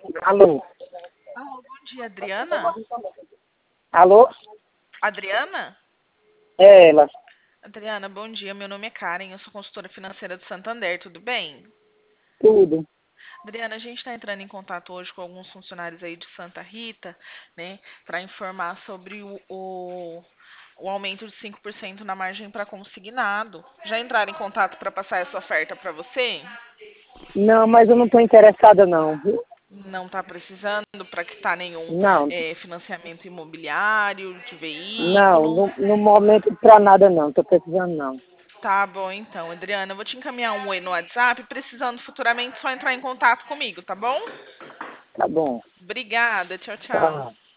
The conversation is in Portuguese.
Alô? Alô, bom dia, Adriana? Alô? Adriana? É ela. Adriana, bom dia. Meu nome é Karen, eu sou consultora financeira do Santander, tudo bem? Tudo. Adriana, a gente está entrando em contato hoje com alguns funcionários aí de Santa Rita, né, para informar sobre o aumento de 5% na margem para consignado. Já entraram em contato para passar essa oferta para você? Não, mas eu não estou interessada não, viu? Não está precisando para quitar nenhum Não, financiamento imobiliário de não, veículo? no momento pra nada não, estou precisando não. Tá bom, então, Adriana. Eu vou te encaminhar um oi no WhatsApp. Precisando futuramente, só entrar em contato comigo, tá bom? Tá bom. Obrigada. Tchau, tchau. Tá.